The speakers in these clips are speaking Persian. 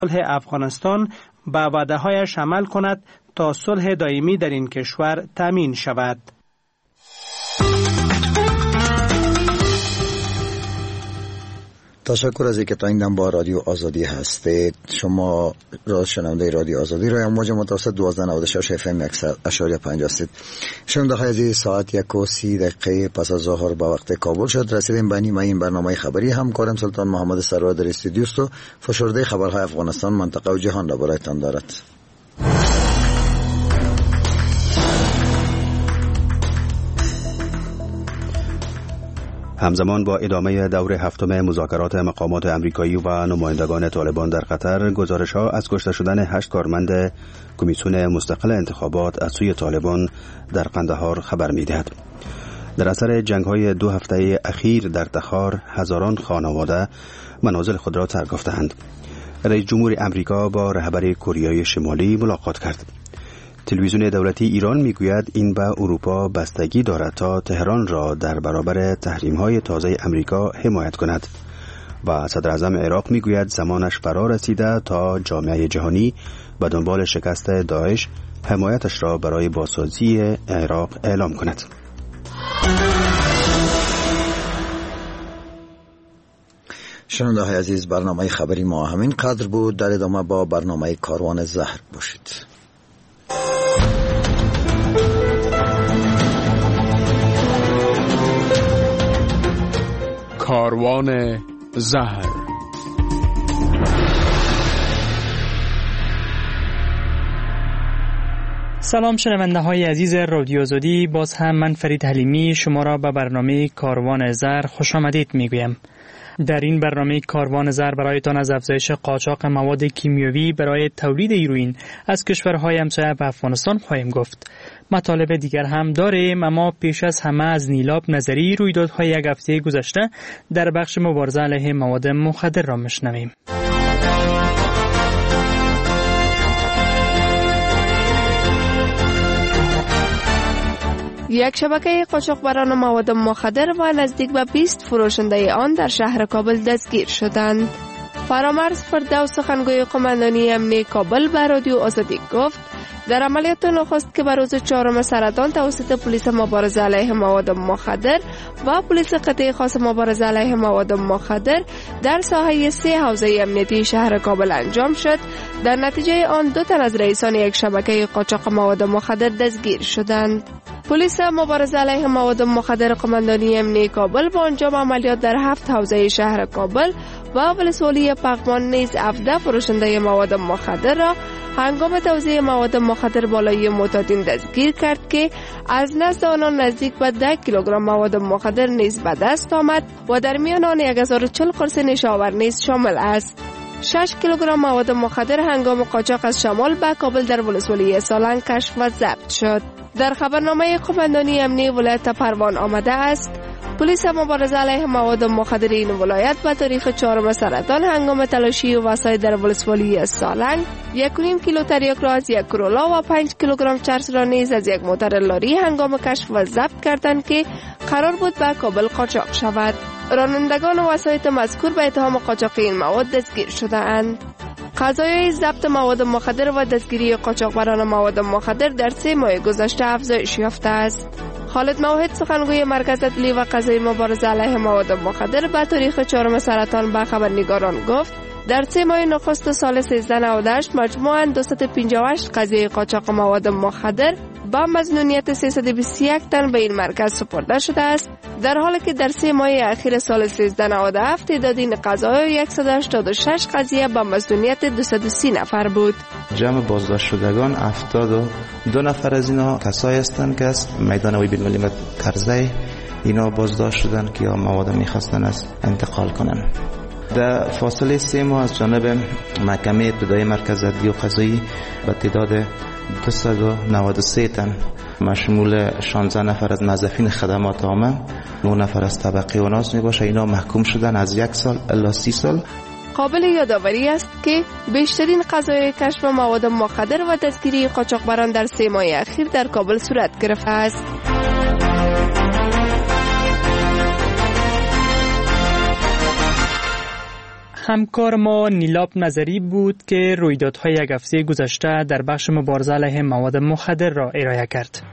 صلح افغانستان به وعده‌هایش عمل کند تا صلح دائمی در این کشور تامین شود. تشکر از اینکه تا این دم با رادیو آزادی هستید. شما شنونده رادیو آزادی را موج متوسط 1296 FM 100.5 هستید. شنونده های عزیز، ساعت 1:30 پس از ظهر به وقت کابل شد. رسیدیم به نیمه این برنامه خبری. همکارم سلطان محمد سرور در استودیو است و فشرده خبرهای افغانستان، منطقه و جهان را برایتان دارد. همزمان با ادامه دور هفتم مذاکرات مقامات امریکایی و نمایندگان طالبان در قطر، گزارش‌ها از کشته شدن 8 کارمند کمیسیون مستقل انتخابات از سوی طالبان در قندهار خبر می‌دهد. در اثر جنگ‌های 2 هفته اخیر در تخار، هزاران خانواده منازل خود را ترک یافته‌اند. رئیس جمهور امریکا با رهبر کره شمالی ملاقات کرد. تلویزیون دولتی ایران میگوید این به اروپا بستگی دارد تا تهران را در برابر تحریم‌های تازه امریکا حمایت کند و صدر اعظم عراق میگوید زمانش فرا رسیده تا جامعه جهانی به دنبال شکست داعش حمایتش را برای بازسازی عراق اعلام کند. شنونده های عزیز، برنامه خبری ما همین قدر بود. در ادامه با برنامه کاروان زهر باشید. کاروان زهر. سلام شنونده های عزیز رادیو آزادی، باز هم من فرید حلیمی شما را به برنامه کاروان زهر خوش آمدید میگویم. در این برنامه کاروان زهر برایتان از افزایش قاچاق مواد کیمیاوی برای تولید هیروئین از کشورهای همسایه به افغانستان خواهیم گفت. مطالب دیگر هم داریم، اما پیش از همه از نیلاب نظری رویدادهای یک هفته گذشته در بخش مبارزه علیه مواد مخدر را میشنویم. یک شبکه قاچاقبران مواد مخدر و نزدیک به 20 فروشنده آن در شهر کابل دستگیر شدند. فرامرز فردوس سخنگوی قماندانی امنیتی کابل به رادیو آزادی گفت در عملیات نخست که بر روز 4 سرطان توسط پلیس مبارزه علیه مواد مخدر و پلیس قطعه خاص مبارزه علیه مواد مخدر در ساحه 3 حوزه امنیتی شهر کابل انجام شد، در نتیجه آن 2 تن از رئیسان یک شبکه قاچاق مواد مخدر دستگیر شدند. پلیس مبارزه علیه مواد مخدر قماندانی امنیتی کابل با انجام عملیات در 7 حوزه شهر کابل و ولسوالی پغمان نیز 17 فروشنده مواد مخدر را هنگام توزیع مواد مخدر بالای معتادین دستگیر کرد که از نزد آنان نزدیک به 10 کیلوگرم مواد مخدر نیز به دست آمد و در میان آن 1040 قرص نشاور نیز شامل است. 6 کیلوگرم مواد مخدر هنگام قاچاق از شمال به کابل در ولسوالی سالنگ کشف و ضبط شد. در خبرنامه قماندانی امنیتی ولایت پروان آمده است پلیس مبارزه علیه مواد مخدر این ولایت به تاریخ 4 سرطان هنگام تلاشی و وسایل در ولسوالی سالنگ 1.5 کیلو تریاک را از یک کرولا و 5 کیلوگرم چرس را نیز از یک موتر لاری هنگام کشف و ضبط کردند که قرار بود به کابل قاچاق شود. رانندگان و وسایط مذکور به اتهام قاچاق این مواد دستگیر شده‌اند. قضایای ضبط مواد مخدر و دستگیری قاچاقبران مواد مخدر در 3 ماه گذشته افزایش یافته است. خالد موحد سخنگوی مرکز عدلی و قضایی مبارزه علیه مواد مخدر به تاریخ 4 سرطان به خبرنگاران گفت در 3 ماه نخست سال 1398 مجموعاً 258 قضیه قاچاق مواد مخدر با مظنونیت 321 تن به این مرکز سپرده شده است، در حالی که در 3 ماه اخیر سال 1397 تعداد این قضایا 186 قضیه با مظنونیت 230 نفر بود. جمع بازداشت شدگان 72 نفر از اینا کسایی هستند که از میدان وی بین کرزی اینا بازداشت شدن که مواد میخواستن از انتقال کنن. در فاصله 3 ماه از جانب محکمه ابتدایی مرکز عدلی و قضایی به تعداد 293 تن مشمول 16 نفر از موظفین خدمات عامه، 9 نفر از طبقه و ناز میباشه، اینا محکوم شدن از 1 سال الی 30 سال. قابل یادآوری است که بیشترین قضایای کشف مواد مخدر و دستگیری قاچاقبران در 3 ماه اخیر در کابل صورت گرفته است. همکار ما نیلاب نظری بود که رویدادهای یک هفته گذشته در بخش مبارزه علیه مواد مخدر را ارائه کرد.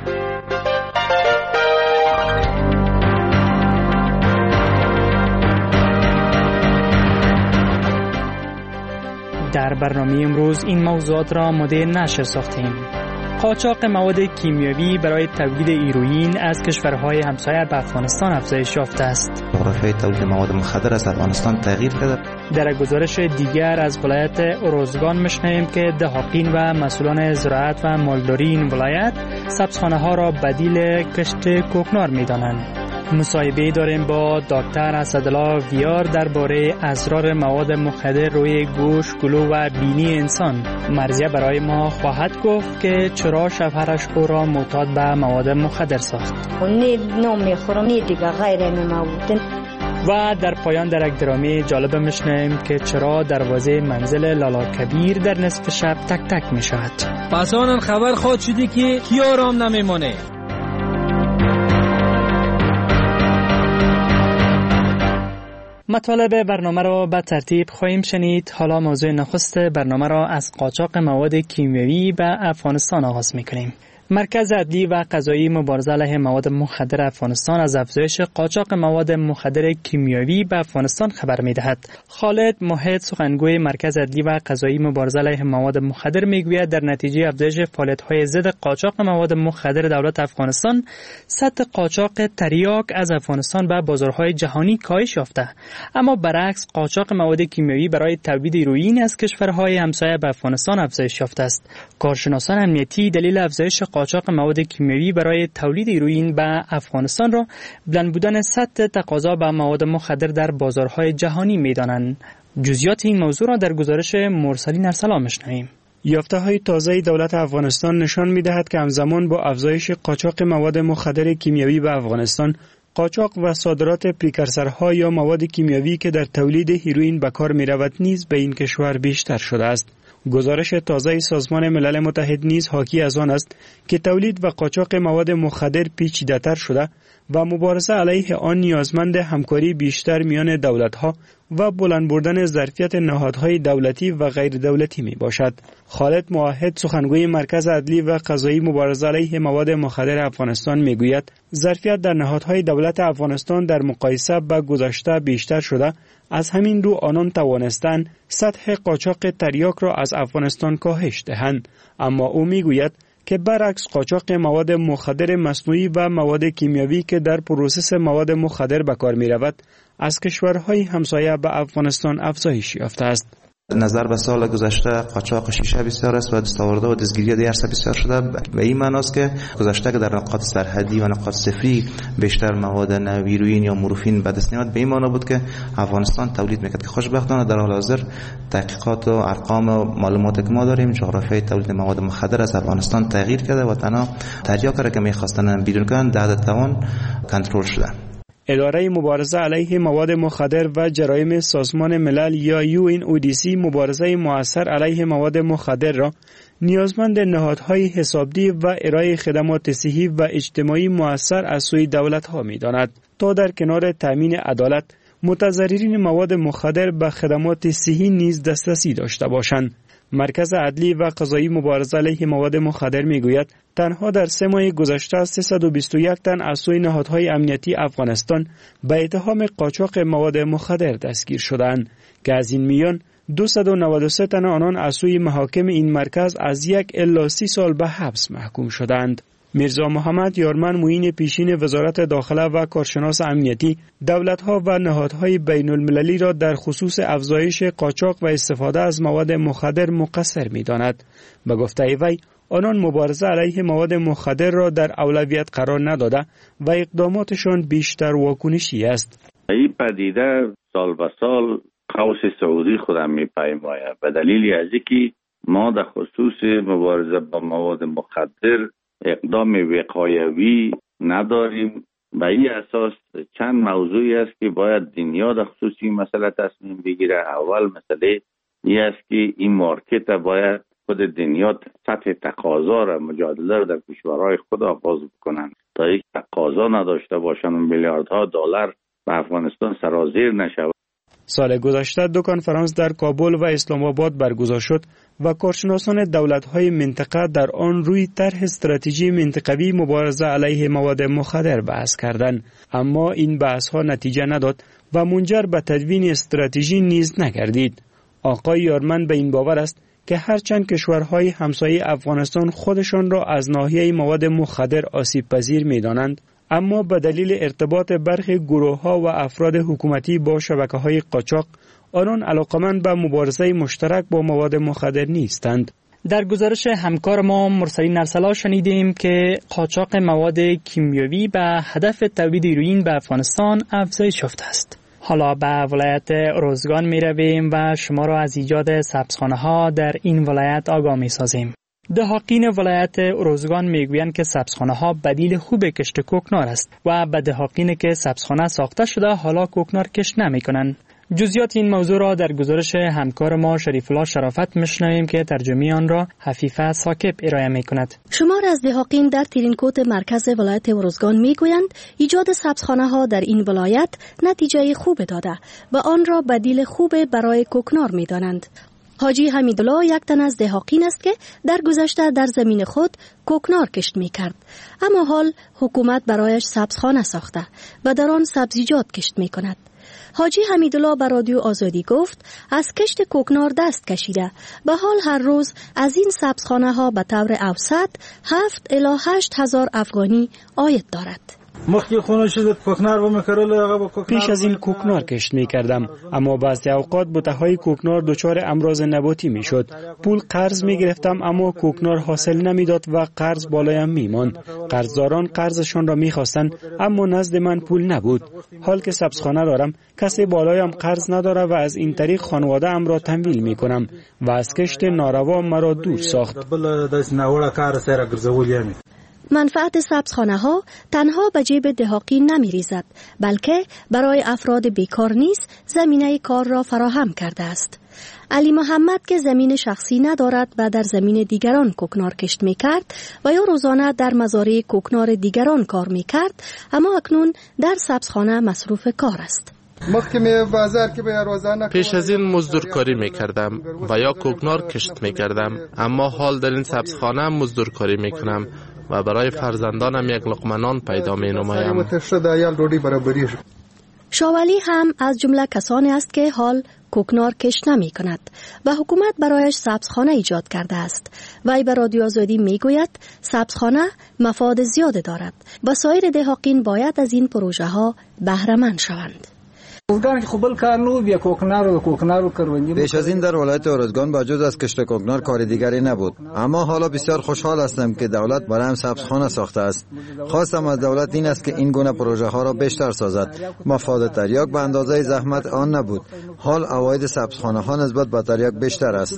در برنامه امروز این موضوعات را آماده نشر ساختیم. قاچاق مواد کیمیاوی برای تولید هیروئین از کشورهای همسایه به افغانستان افزایش یافته است. جغرافیای تولید مواد مخدر از افغانستان تغییر کرده. در گزارش دیگر از ولایت اروزگان می‌شنویم که دهاقین و مسئولان زراعت و مالداری این ولایت سبزخانه ها را بدیل کشت کوکنار می‌دانند. مصاحبه داریم با دکتر اسدالله ویار درباره اسرار مواد مخدر روی گوشت، گلو و بینی انسان. مرزیه برای ما خواهد گفت که چرا شوهرش او را معتاد به مواد مخدر ساخت. نمیخورم دیگه غیر مواد. و در پایان در یک درامه جالب میشنویم که چرا دروازه منزل لالا کبیر در نصف شب تک تک میشود. پس آنم خبر خواهد شدی که کی آرام نمیمانه. مطالب برنامه را به ترتیب خواهیم شنید. حالا موضوع نخست برنامه را از قاچاق مواد کیمیاوی به افغانستان آغاز می‌کنیم. مرکز عدلی و قضایی مبارزه علیه مواد مخدر افغانستان از افزایش قاچاق مواد مخدر کیمیاوی به افغانستان خبر می‌دهد. خالد محیط سخنگوی مرکز عدلی و قضایی مبارزه علیه مواد مخدر می‌گوید در نتیجه افزایش فعالیت‌های ضد قاچاق مواد مخدر دولت افغانستان، سطح قاچاق تریاک از افغانستان به بازارهای جهانی کاهش یافته، اما برعکس قاچاق مواد کیمیاوی برای تولید هیروئین از کشورهای همسایه به افغانستان افزایش یافته است. کارشناسان امنیتی دلیل افزایش قاچاق مواد کیمیاوی برای تولید هیروئین به افغانستان را بلند بودن سطح تقاضا به مواد مخدر در بازارهای جهانی می‌دانند. جزئیات این موضوع را در گزارش مرسلین ارسلان می‌شنویم. یافته‌های تازه دولت افغانستان نشان می‌دهد که همزمان با افزایش قاچاق مواد مخدر کیمیاوی به افغانستان، قاچاق و صادرات پریکورسورها یا مواد کیمیاوی که در تولید هیروئین به کار می‌رود نیز به این کشور بیشتر شده است. گزارش تازه سازمان ملل متحد نیز حاکی از آن است که تولید و قاچاق مواد مخدر پیچیده‌تر شده و مبارزه علیه آن نیازمند همکاری بیشتر میان دولت‌ها و بلند بردن ظرفیت نهادهای دولتی و غیر دولتی می باشد. خالد موحد سخنگوی مرکز عدلی و قضایی مبارزه علیه مواد مخدر افغانستان می گوید ظرفیت در نهادهای دولت افغانستان در مقایسه با گذشته بیشتر شده، از همین رو آنان توانستند سطح قاچاق تریاک را از افغانستان کاهش دهند. اما او می گوید که برعکس قاچاق مواد مخدر مصنوعی و مواد کیمیاوی که در پروسس مواد مخدر به کار می رود از کشورهای همسایه به افغانستان افزایش یافته است. نظر به سال گذشته قاچاق شیشه بسیار است و دستاوردها و دستگیری دیگر بسیار شده. به این معنی است که گذشته که در نقاط سرحدی و نقاط صفری بیشتر مواد هیروئین یا مورفین به دست میاد، به این معنی بود که افغانستان تولید میکرد که خوشبختانه در حال حاضر تحقیقات و ارقام و معلوماتی که ما داریم جغرافیای تولید مواد مخدر از افغانستان تغییر کرده و تنها تریاک را که میخواستن بیرون کنن در توان کنترل شده. اداره مبارزه علیه مواد مخدر و جرایم سازمان ملل یا UNODC مبارزه مؤثر علیه مواد مخدر را نیازمند نهادهای حسابدهی و ارائه خدمات صحی و اجتماعی مؤثر از سوی دولت‌ها می‌داند تا در کنار تامین عدالت متضررین مواد مخدر به خدمات صحی نیز دسترسی داشته باشند. مرکز عدلی و قضایی مبارزه علیه مواد مخدر میگوید تنها در 3 ماه گذشته 321 تن از سوی نهادهای امنیتی افغانستان به اتهام قاچاق مواد مخدر دستگیر شدند که از این میان 293 تن آنان از سوی محاکم این مرکز از 1 الی 30 سال به حبس محکوم شدند. میرزا محمد یارمن معین پیشین وزارت داخله و کارشناس امنیتی دولت‌ها و نهادهای بین المللی را در خصوص افزایش قاچاق و استفاده از مواد مخدر مقصر می‌داند. به گفته وی آنان مبارزه علیه مواد مخدر را در اولویت قرار نداده و اقداماتشان بیشتر واکنشی است. این پدیده سال به سال قوس سعودی خودم می‌پیماید به دلیل از اینکه ما در خصوص مبارزه با مواد مخدر اقدام وقایوی نداریم. به این اساس چند موضوعی است که باید دنیا در خصوص این مسئله تصمیم بگیره. اول مسئله این است که این مارکت باید خود دنیا سطح تقاضا را مجادله را در کشورهای خود آغاز بکنند تا یک تقاضا نداشته باشند و میلیاردها دلار به افغانستان سرازیر نشود. سال گذشته 2 کنفرانس در کابل و اسلام آباد برگزار شد و کارشناسان دولت‌های منطقه در آن روی طرح استراتژی منطقوی مبارزه علیه مواد مخدر بحث کردند، اما این بحث‌ها نتیجه نداد و منجر به تدوین استراتژی نیز نگردید. آقای یارمن به این باور است که هرچند کشورهای همسایه افغانستان خودشان را از ناحیه مواد مخدر آسیب پذیر می‌دانند، اما به دلیل ارتباط برخی گروه‌ها و افراد حکومتی با شبکه‌های قاچاق، آنان علاقمند به مبارزه مشترک با مواد مخدر نیستند. در گزارش همکار ما مرسلین ارسلا شنیدیم که قاچاق مواد کیمیاوی به هدف تولید هیروئین به افغانستان افزایش یافته است. حالا به ولایت اروزگان می رویم و شما را از ایجاد سبزخانه ها در این ولایت آگاه می سازیم. دهاقین ولایت اروزگان می گویند که سبزخانه ها بدیل خوب کشت کوکنار است و به دهاقین که سبزخانه ساخته شده حالا کوکنار کشت نمی کنند. جزئیات این موضوع را در گزارش همکار ما شریف الله شرافت میشنویم که ترجمه آن را حفیفه ثاقب ارائه میکند. شمار از دهاقین در ترینکوت مرکز ولایت اروزگان میگویند ایجاد سبزخانه ها در این ولایت نتیجه خوب داده و آن را بدیل خوب برای کوکنار میدانند. حاجی حمیدالله یک تن از دهاقین است که در گذشته در زمین خود کوکنار کشت میکرد، اما حال حکومت برایش سبزخانه ساخته و در آن سبزیجات کشت میکند. حاجی حمیدالله به رادیو آزادی گفت از کشت کوکنار دست کشیده و حال هر روز از این سبزخانه ها به طور اوسط 7 الی 8 هزار افغانی عاید دارد. پیش از این کوکنار کشت می کردم، اما بعضی اوقات بوته‌های کوکنار دچار امراض نباتی می شد. پول قرض می گرفتم اما کوکنار حاصل نمی داد و قرض بالایم می ماند. قرضداران قرضشان را می خواستند اما نزد من پول نبود. حال که سبزخانه دارم کسی بالایم قرض نداره و از این طریق خانواده ام را تمویل می کنم و از کشت ناروا مرا دور ساخت. منفعت سبزخانه ها تنها به جیب دهاقین نمی ریزد، بلکه برای افراد بیکار نیز زمینه کار را فراهم کرده است. علی محمد که زمین شخصی ندارد و در زمین دیگران کوکنار کشت می کرد و یا روزانه در مزارع کوکنار دیگران کار می کرد، اما اکنون در سبزخانه مصروف کار است. پیش از این مزدورکاری می کردم و یا کوکنار کشت می کردم، اما حال در این سبزخانه مزدورکاری می کنم و برای فرزندانم یک لقمه نان پیدا می نمایم. شاولی هم از جمله کسانی است که حال کوکنار کشت نمی کند و حکومت برایش سبزخانه ایجاد کرده است. وی به رادیو آزادی می گوید سبزخانه مفاد زیاد دارد و سایر دهاقین باید از این پروژه ها بهره مند شوند. پیش از این در ولایت اروزگان با جز از کشت کوکنار کار دیگری نبود، اما حالا بسیار خوشحال هستم که دولت برایم سبزخانه ساخته است. خواستم از دولت این است که این گونه پروژه ها را بیشتر سازد. مفاد تریاک به اندازه زحمت آن نبود، حال عواید سبزخانه ها نسبت به تریاک بیشتر است.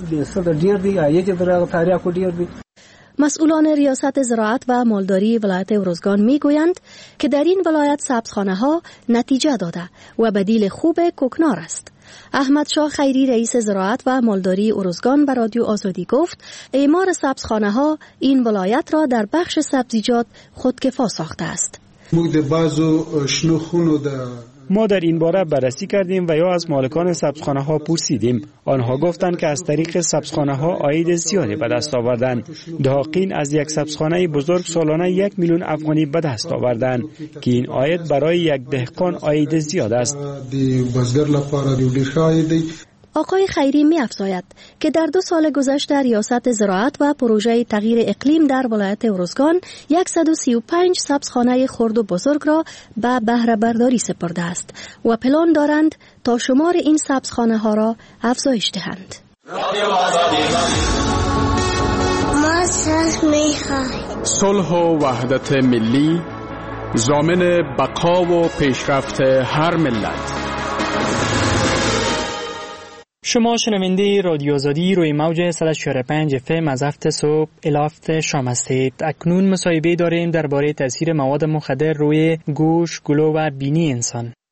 مسئولان ریاست زراعت و مالداری ولایت اروزگان می گویند که در این ولایت سبزخانه ها نتیجه داده و بدیل خوب کوکنار است. احمد شاه خیری رئیس زراعت و مالداری اروزگان به رادیو آزادی گفت اعمار سبزخانه ها این ولایت را در بخش سبزیجات خودکفا ساخته است. ما در این باره بررسی کردیم و یا از مالکان سبزخانه ها پرسیدیم. آنها گفتند که از طریق سبزخانه ها عاید زیادی به دست آوردند. دهاقین از یک سبزخانه بزرگ سالانه 1 میلیون افغانی به دست آوردند که این عاید برای یک دهقان عاید زیاد است. آقای خیری می افزاید که در 2 سال گذشته ریاست زراعت و پروژه تغییر اقلیم در ولایت اروزگان 135 سبزخانه خرد و بزرگ را به بهره برداری سپرده است و پلان دارند تا شمار این سبزخانه ها را افزایش دهند. صلح و وحدت ملی ضامن بقا و پیشرفت هر ملت. شما شنونده رادیو آزادی روی موج 104.5 FM از هفت صبح الی هفت شام هستید. اکنون مصاحبه داریم درباره تاثیر مواد مخدر روی گوش، گلو و بینی انسان.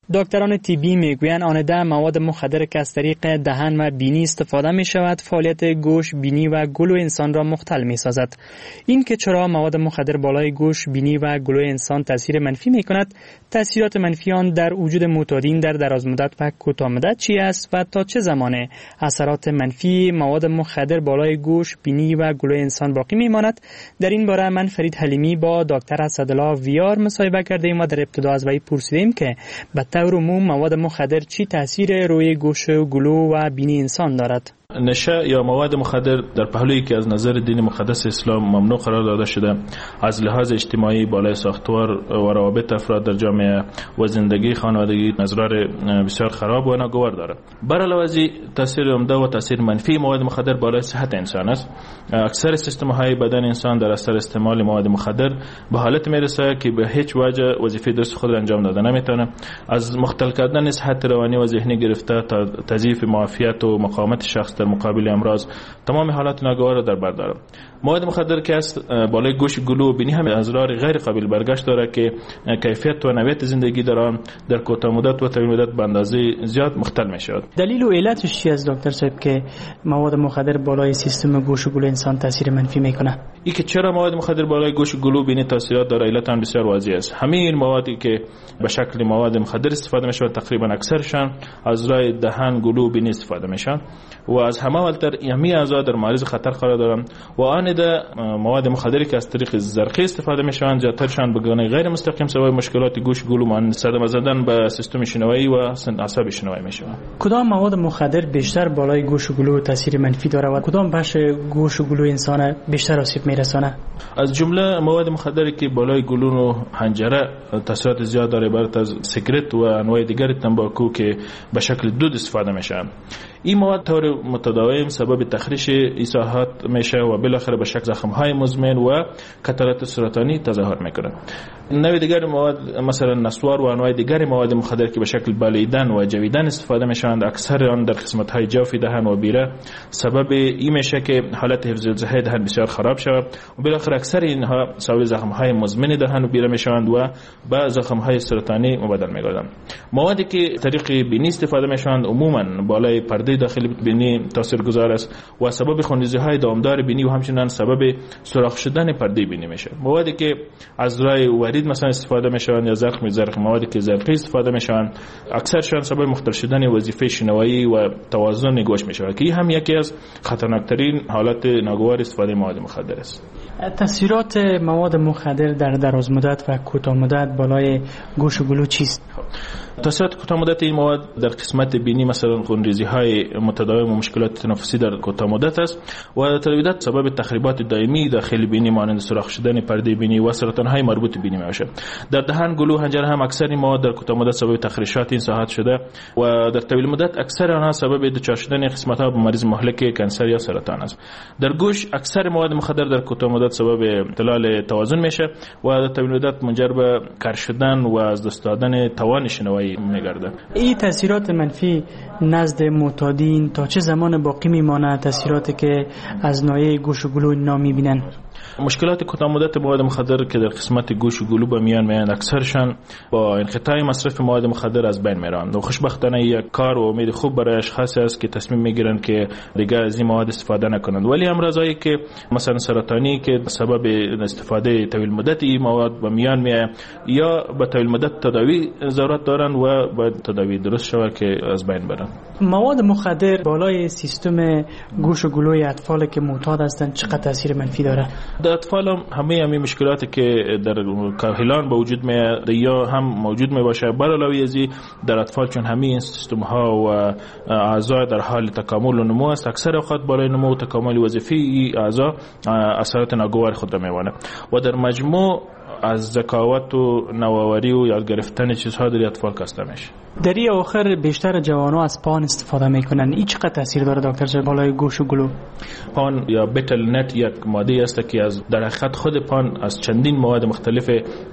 دکتران طبی میگویند آنده مواد مخدر که از طریق دهن و بینی استفاده می شود فعالیت گوش، بینی و گلو انسان را مختل می سازد. این که چرا مواد مخدر بالای گوش، بینی و گلو انسان تاثیر منفی می کند، تاثیرات منفی آن در وجود معتادین در دراز مدت و کوتاه مدت چی است و تا چه زمانه اثرات منفی مواد مخدر بالای گوش، بینی و گلو انسان باقی می ماند؟ در این باره من فرید حلیمی با دکتر اسدالله ویار مصاحبه کردیم و در ابتدا از وی پرسیدیم که به طور عموم مواد مخدر چی تاثیر روی گوش، گلو و بینی انسان دارد؟ نشه یا مواد مخدر در پهلویی که از نظر دین مقدس اسلام ممنوع قرار داده شده، از لحاظ اجتماعی بالای ساختار و روابط افراد در جامعه و زندگی خانوادگی نظرار بسیار خراب و ناگوار دارد. بر علاوه از تاثیر عمده و تاثیر منفی مواد مخدر بالای صحت انسان است. اکثر سیستم‌های بدن انسان در اثر استعمال مواد مخدر به حالت میرسه که به هیچ وجه وظیفه درست خود انجام داده نمیتونه، از مختل کردن صحت روانی و ذهنی گرفته تا تضعیف معافیت و مقاومت شخص در مقابل امراض، تمام حالات ناگوار را در بر دارد. مواد مخدر که است بالای گوش، گلو و بینی هم اضرار غیر قابل برگشت دارد که کیفیت و نوعیت زندگی در آن در کوتاه مدت و طویل مدت به اندازه زیاد مختل می شود. دلیل و علتش چی است دکتر صاحب که مواد مخدر بالای سیستم گوش و گلو انسان تاثیر منفی میکنه؟ این که چرا مواد مخدر بالای گوش و گلو و بینی تاثیرات داره، علت آن بسیار واضح است. همه این موادی که به شکل مواد مخدر استفاده میشود تقریبا اکثرشان از راه دهن، گلو و بینی استفاده میشن و از همه اولتر همه اعضا در معرض خطر قرار دارند و آن ده مواد مخدری که از طریق زرقی استفاده میشوند زیادترشان به گونه غیر مستقیم سبب مشکلات گوش، گلو مانند صدمه زدن به سیستم شنوایی و اعصاب شنوایی میشوند. کدام مواد مخدر بیشتر بالای گوش و گلو تاثیر منفی داره و کدام بخش گوش و گلو انسان بیشتر آسیب میرسانه؟ از جمله مواد مخدری که بالای گلو و حنجره تاثیرات زیاد داره عبارت از سیگرت و انواع دیگر تنباکو که به شکل دود استفاده میشن. این مواد طور متداوم سبب تخریش ایساحات میشه و بالاخره به شکل زخم‌های مزمن و کتلات سرطانی تظاهر میکنه. نوع دیگر مواد مثلا نسوار و انواع دیگر مواد مخدر که به شکل بلیدن و جویدن استفاده میشوند، اکثر آن در قسمت‌های جوف دهن و بیره سبب این میشه که حالت حفظ الصحه دهن بسیار خراب شود و بالاخره اکثر اینها سبب زخم‌های مزمن دهن و بیره میشوند و به زخم‌های سرطانی مبدل میگردند. موادی که طریق بینی استفاده میشوند عموما بالای پرده داخلی بینی تاثیرگذار است و سبب خونریزی‌های دامدار بینی و همچنین سبب سوراخ شدن پرده بینی میشه. موادی که از راه ورید مثلا استفاده میشوند یا زرق موادی که زرقی استفاده میشوند اکثرشان سبب مختل شدن وظیفه شنوایی و توازن گوش میشود که این هم یکی از خطرناکترین حالات ناگوار استفاده مواد مخدر است. تاثیرات مواد مخدر در دراز مدت و کوتاه مدت بالای گوش و گلو چیست؟ تاثیرات کوتاه مدت این مواد در قسمت بینی مثلا خونریزی‌های متداوم و مشکلات تنفسی در کوتاه مدت است و در طول مدت سبب تخریبات دائمی داخل بینی مانند سوراخ شدن پرده بینی و سرطان‌های مربوط بینی میشه. در دهن، گلو، حنجره هم اکثر این مواد در کوتاه مدت سبب تخریشات این ساحات شده و در طول مدت اکثر آنها سبب دچار شدن قسمت‌ها به مریض مهلک کانسر یا سرطان است. در گوش اکثر مواد مخدر در کوتاه مدت سبب اختلال توازن میشه و در طول مدت منجر به کر شدن و از دست دادن توان شنوایی میگرده. این تاثیرات منفی نزد معتادین تا چه زمان باقی میمانه؟ تاثیراتی که از ناحیه گوش و گلو اینا میبینن؟ مشکلات کوتاه مدت مواد مخدر که در قسمت گوش و گلو به میان میان اکثرشان با انقطاع مصرف مواد مخدر از بین میرن و خوشبختانه یک کار و امید خوب برای اشخاصی است که تصمیم میگیرن که دیگه از این مواد استفاده نکنند. ولی امراضایی که مثلا سرطانی که سبب استفاده طویل مدتی این مواد به میان میاد یا به طویل مدت تداوی ضرورت دارن و باید تداوی درست شود که از بین برن. مواد مخدر بالای سیستم گوش و گلوی اطفال که معتاد هستند چقدر تاثیر منفی داره؟ در اطفال هم همه مشکلاتی که در کاهلان به وجود میاد یا هم موجود می باشه. بر علاوه از این در اطفال چون همه این سیستم ها و اعضا در حال تکامل و نمو است، اکثر اوقات برای نمو و تکامل وظیفی اعضا اثرات ناگوار خود را میوانه و در مجموع از ذکاوت و نوآوری و یاد گرفتن چیزها در اطفال کاسته میشه. در این آخر بیشتر جوانان از پان استفاده میکنن. این چقدر تاثیر داره دکتر صاحب بالای گوش و گلو؟ پان یا بتل نت یک ماده است که از در حقیقت خود پان از چندین مواد مختلف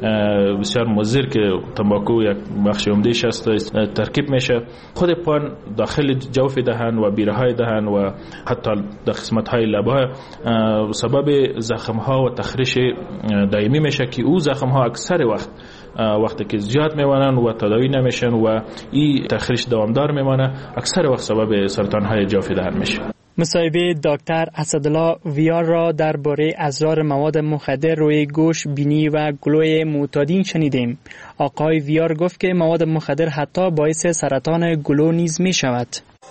بسیار مضر که تنباکو یک بخش عمده‌اش است ترکیب میشه. خود پان داخل جوف دهن و بیره های دهن و حتی در قسمت های لب‌ها سبب زخم ها و تخریش دائمی میشه که او زخم ها اکثر وقت وقتی که زیاد میمانن و تداوی نمیشن و این تخریش دوامدار میمانه، اکثر وقت سبب سرطان های جافی دهن میشه. مصاحبه دکتر اسدالله ویار را درباره اضرار مواد مخدر روی گوش، بینی و گلوی معتادین شنیدیم. آقای ویار گفت که مواد مخدر حتی باعث سرطان گلو نیز می شود.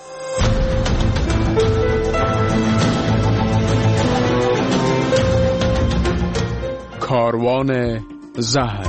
کاروان زهر.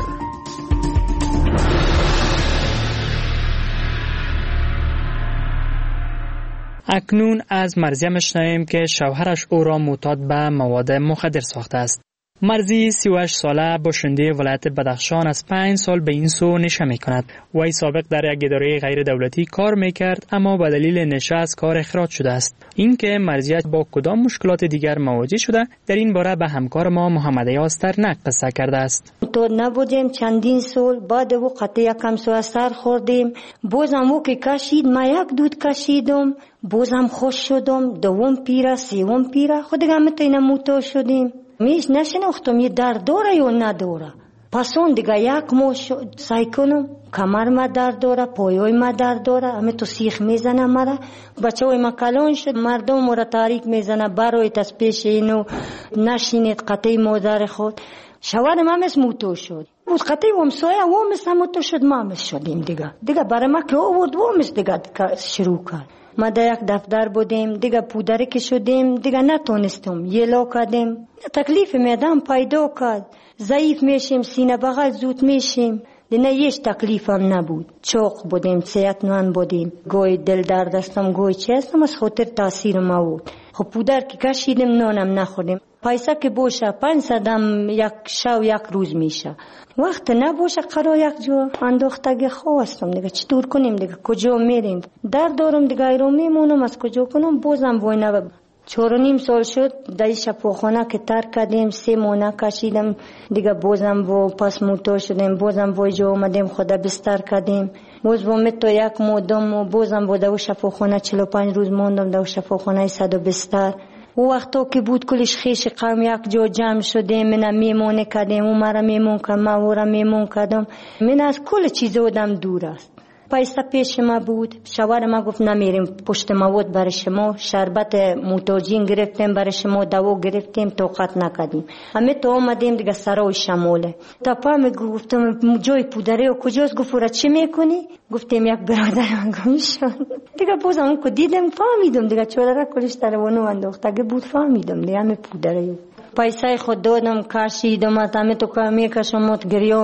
اکنون از مرضیه میشنویم که شوهرش او را معتاد به مواد مخدر ساخته است. مرضی 38 ساله باشنده ولایت بدخشان از 5 سال به این سو نشه می کند. وی سابق در یک اداره غیر دولتی کار می کرد، اما به دلیل نشه از کار اخراج شده است. این که مرضیه با کدام مشکلات دیگر مواجه شده، در این باره به همکار ما محمد یاسترنک قصه کرده است. تو نبودیم چندین سال، بعد او قطع یکم سو اثر خوردیم، بازم او که کشید، ما یک دود کشیدم، بازم خوش شدم، دوم پیره، سوم پیره، خود دیگه همه موتور شدیم. میش نشناختم یه درد داره یا نداره. پس اون دیگه یک ماه سعی کنم، کمر ما درد داره، پایوی ما درد داره، همه تو سیخ میزنه مرا. بچه های ما کلان شد، مردم مرا تاریک میزنه، برایت از پیش اینو نشینید قطعی مادر خود. شوهرم هم از موتور شد، بود قطعی ومسایه ومس هم موتور شد، ما همس شدیم دیگه برای ما که آورد ومس دیگه شروع کرد. ما در یک دفتر بودیم، دیگه پودره که شدیم، دیگه نتونستم یه لا کردیم. تکلیف میدم پیدا کرد، ضعیف میشیم، سینه بغل زود میشیم، دیگه هیچ تکلیف هم نبود. چوق بودیم، صحتمند بودیم، گوی دل درد هستم، گوی چه هستم، از خاطر تاثیر ما بود. خب پودر که کشیدیم نانم نخوریم، پیسه که باشه 500 هم یک شو یک روز میشه، وقت نباشه قرار یک جو انداختگی خواستم دیگه چطور کنیم دیگه، کجا میریم، درد دارم دیگه ایرو میمونم، از کجا کنم، بازم وای نبا 4.5 سال شد در شفاخانه که ترک کردیم، 3 ماه کشیدم دیگه، بازم و پس موتور شدیم، بازم وای جو آمدیم، خدا بستر کردیم، باز با تو یک مودم و بازم با در شفاخانه 45 روز موندم در شفاخانه 100 بستر. او وقتا که بود کلش خیش قوم یک جا جمع شدیم، من میمونه کردیم، او مرا میمون کردم، من او را میمون کردم، من از کل چیز آدم دور است. پیسه پیش ما بود، شوهر ما گفت نمیریم پشت مواد برای شما، شربت موتوجین گرفتیم برای شما، دوا گرفتیم، طاقت نکردیم، همه تو آمدیم دیگه سرای شماله. تا پا گفتم جای پودره و کجاست؟ گفت را چی میکنی؟ گفتیم یک برادرم گم شد دیگه، بازم اون که دیدم فهمیدم دیگه، چوره کلش تروانو انداخته بود، فهمیدم دیگه همه پودره. پیسه خود دادم کشیدم، همه تو که میکشم، گریه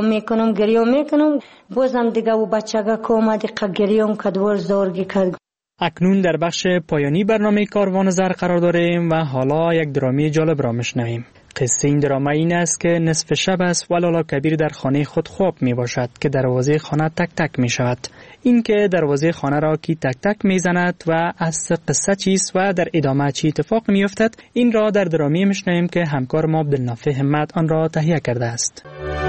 میکنم، بازم دیگه و بچگه که اومدی گریه کدوار زارگی کرد. اکنون در بخش پایانی برنامه کاروان زر قرار داریم و حالا یک درامی جالب را میشنویم. قصه این دراما این است که نصف شب است و لالا کبیر در خانه خود خواب می باشد که دروازه خانه تک تک می شود. این که دروازه خانه را کی تک تک می زند و اصل قصه چیست و در ادامه چی اتفاق می افتد، این را در درامی میشنویم که همکار ما عبدالنافع همت آن را تهیه کرده است.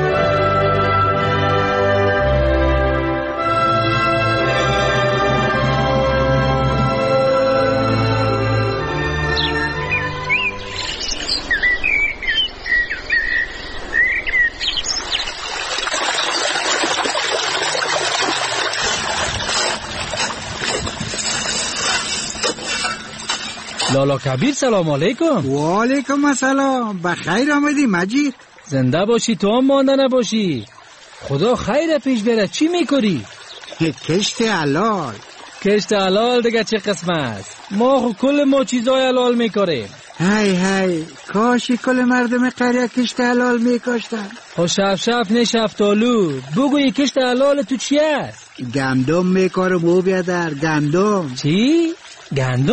لالا کبیر سلام علیکم. و علیکم السلام. بخیر آمدی مجید. زنده باشی، تو هم مانده نباشی. خدا خیر پیش بره. چی میکنی؟ کشت حلال. کشت حلال دیگه چه قسم است؟ ما خو کل ما چیزای حلال میکنیم. هی کاشی کل مردم قریه کشت حلال میکاشتن. خو شف نشفتالو بگوی کشت حلال تو چی است؟ گندم میکارم او بیادر. گندم. چی؟ گندم؟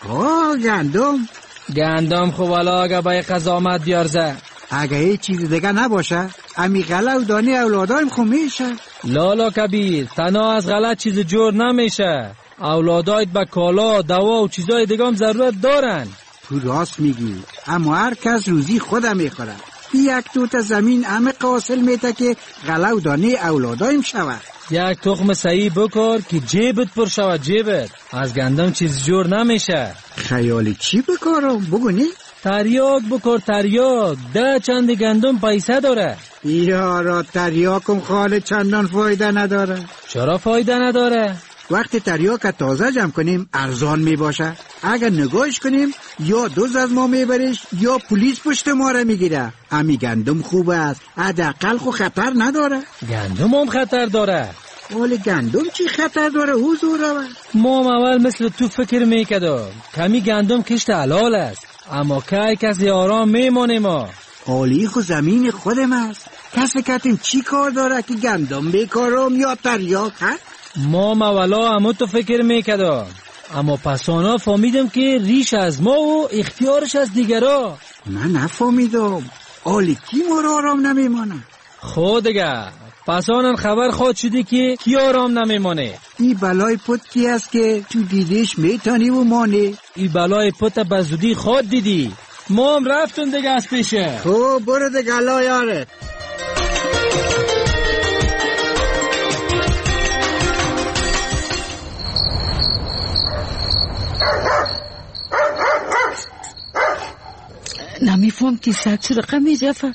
گندم خو والا اگه بای قضامت بیارزه، اگه هیچ چیز دیگه نباشه امی غله و دانی اولادایم خو میشه. لالا کبیر تنها از غلط چیز جور نمیشه، اولادایت به کالا دوا و چیزای دیگه هم ضرورت دارن. تو راست میگی، اما هر کس روزی خودم میخوره. یک توت زمین همه قاصل میته که غله و دانی اولادایم شود. یک تخم صحیح بکار که جیبت پر شود. جیبت از گندم چیز جور نمیشه. خیالی چی بکارم؟ بگو نی؟ تریاک بکر تریاک، 10 چند گندم پیسه داره. یارا تریاکم خاله چندان فایده نداره. چرا فایده نداره؟ وقتی تریاک تازه جمع کنیم ارزان می باشه. اگر نگاهش کنیم یا دوز از ما میبریش یا پلیس پشت ما را میگیره. امی گندم خوب است، حداقل خو خطر نداره. گندم هم خطر داره. ولی گندم چی خطر داره حضور؟ ما اول مثل تو فکر میکردم کمی گندم کشت حلال است، اما که کسی آرام میمونه. ما حالی خو زمین خودم است. کسی کتیم چی کار داره که گندم بیکارم یا تریاک هست؟ ما مولا همون تو فکر میکردم، اما پسانا فهمیدم که ریش از ما و اختیارش از دیگرا. من نفهمیدم. حالی کی ما را آرام نمیمانه؟ خود دیگه پسانن خبر خود شدی که کی آرام نمیمانه. ای بلای پت کی است که تو دیدیش میتانی و مانه؟ ای بلای پت بزودی خود دیدی. ما هم رفتون دیگه از پیشه. خب برو دیگه الله یارت. نمیفهم که سگ چه رقم میجفه.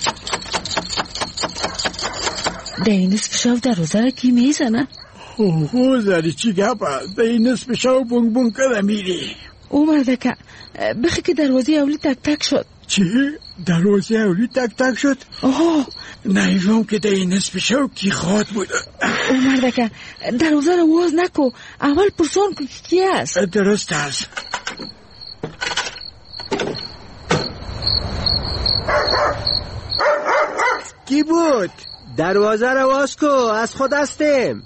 ده این نصف شو در روزه را کی میزنه؟ زری چی گپ است؟ ده این نصف شو بونگ بونگ کده میری. او مرده که بخی که دروازه اولی تک تک شد. چی؟ دروازه اولی تک تک شد؟ آه نیفهم که ده این نصف شو کی خواد بود. او مرده که دروازه را واز نکو، اول پرسان که کی است. درست است. کی بود؟ دروازه رو باز کو، از خود هستیم.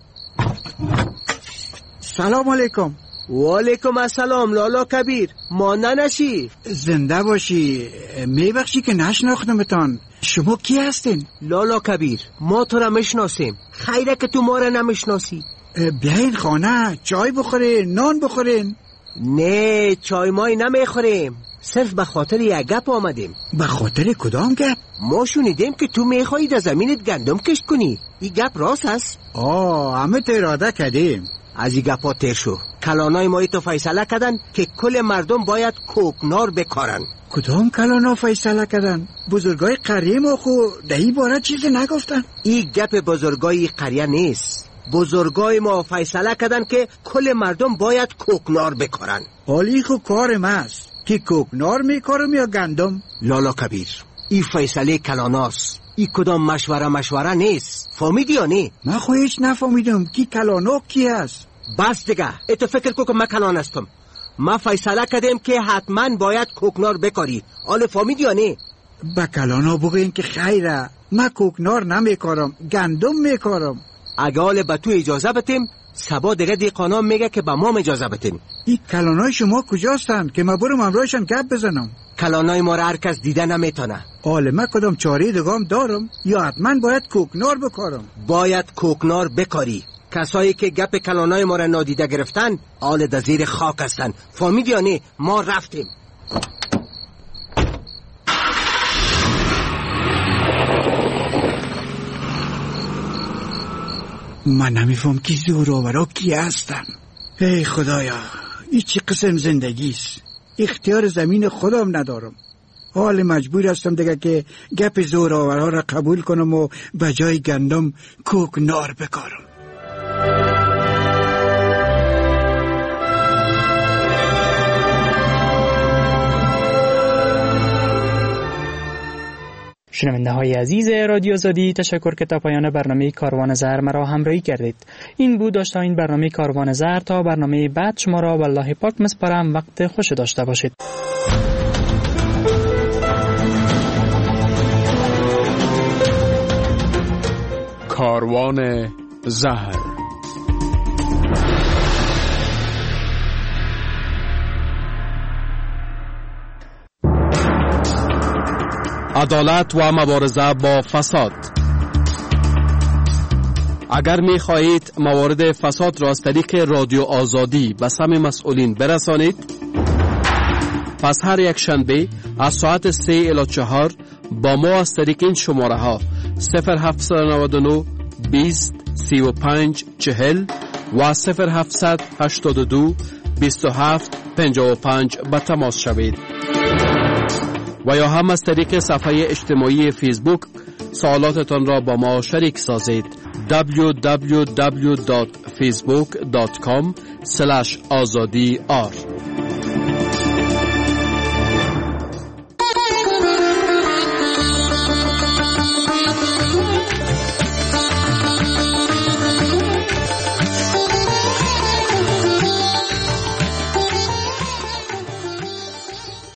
سلام علیکم. و علیکم السلام لالا کبیر. مانده نشی. زنده باشی. میبخشی که نشناختمتان. شما کی هستین؟ لالا کبیر، ما تو را میشناسیم. خیره که تو ما را نمیشناسی. بیاین خانه چای بخورین، نان بخورین. نه چای مای نمیخوریم، صرف به خاطر یک گپ آمدیم. به خاطر کدام گپ؟ ما شنیدیم که تو میخوایی در زمینت گندم کشت کنی. این گپ راست هست؟ همه اراده کردیم. از این گپا تیر شو. کلانای مایی تو فیصله کردن که کل مردم باید کوکنار بکارن. کدام کلانا فیصله کردن؟ بزرگای قریه ما خو دهی باره چیزی نگفتن. این گپ بزرگای قریه نیست. بزرگای ما فیصله کردن که کل مردم باید کوکنار بکارن. حالی خو کارم است که کوکنار میکارم یا گندم. لالا کبیر، این فیصله کلاناست. این کدام مشوره نیست. فهمیدی یا نه؟ من خو هیچ نفهمیدم که کلانا کی است. بس دیگه اتو فکر کو که من کلان هستم. ما فیصله کردیم که حتما باید کوکنار بکاری. آله فهمیدی یا نه؟ با کلانا بگوین که خیره، من کوکنار نمیکارم، گندم میکارم. اگه حال به تو اجازه بتیم، سبا دیگه دیقانا میگه که به ما اجازه بتیم. این کلانای شما کجاستن که ما برم امرایشان گپ بزنم؟ کلانای ما را هر کس دیده نمیتونه. حالا من کدام چاره دگام دارم یا حتما باید کوکنار بکارم؟ باید کوکنار بکاری. کسایی که گپ کلانای ما را نادیده گرفتن آل در زیر خاک هستن. فهمیدی یا نه؟ ما رفتیم. من نمیفهم که زوراورا کی هستن. ای خدایا، این چی قسم زندگیست؟ اختیار زمین خودم ندارم. حال مجبور هستم دیگه که گپ زوراورا را قبول کنم و به جای گندم کوکنار بکارم. شنونده های عزیز رادیو آزادی، تشکر که تا پایان برنامه کاروان زهر مرا همراهی کردید. این بود داشته این برنامه کاروان زهر. تا برنامه بعد شما را والله پاک مسپارم. وقت خوش داشته باشید. کاروان زهر. عدالت و مبارزه با فساد. اگر می خواهید موارد فساد را از طریق رادیو آزادی به سمع مسئولین برسانید، پس هر یک شنبه از ساعت 3 الی 4 با ما از طریق این شماره ها 0799 20 35 40 و 0782 27 55 به تماس شوید. و یا هم از طریق صفحه اجتماعی فیسبوک سوالاتتان را با ما شریک سازید. www.facebook.com/azadi